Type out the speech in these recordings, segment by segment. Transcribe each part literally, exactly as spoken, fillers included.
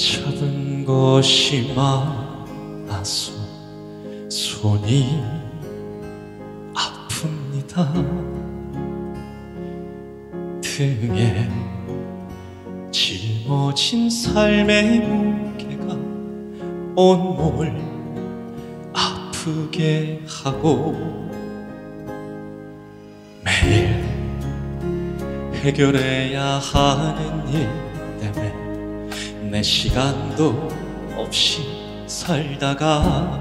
잡은 것이 많아서 손이 아픕니다. 등에 짊어진 삶의 무게가 온몸을 아프게 하고 매일 해결해야 하는 일 때문에 내 시간도 없이 살다가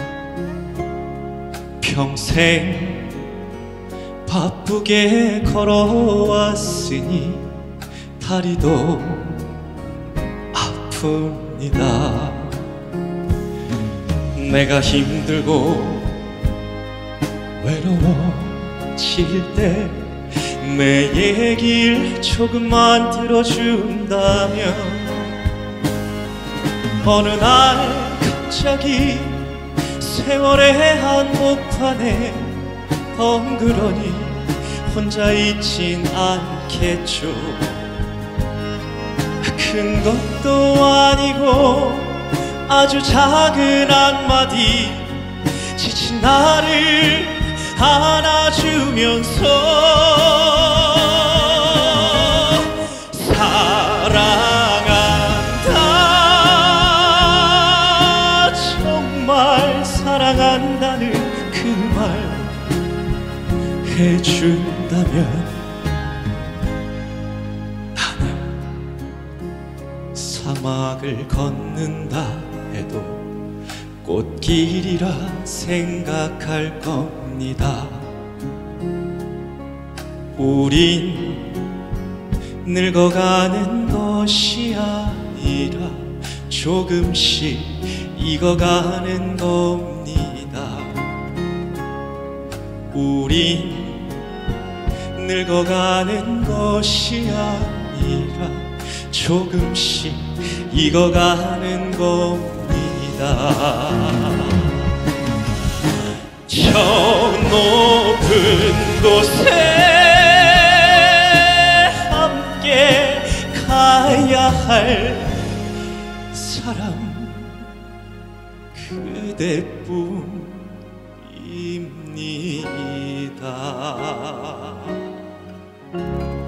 평생 바쁘게 걸어왔으니 다리도 아픕니다. 내가 힘들고 외로워질 때 내 얘길 조금만 들어준다면 어느 날 갑자기 세월의 한복판에 덩그러니 혼자 있진 않겠죠. 큰 것도 아니고 아주 작은 한마디 지친 나를 안아주면서 사랑한다, 정말 사랑한다는 그 말 해준다면 나는 사막을 걷는다 해도 꽃길이라 생각할 겁니다. 우린 늙어가는 것이 아니라 조금씩 익어가는 겁니다. 우린 늙어가는 것이 아니라 조금씩 익어가는 겁니다. 저 높은 곳에 함께 가야 할 사람 그대뿐입니다.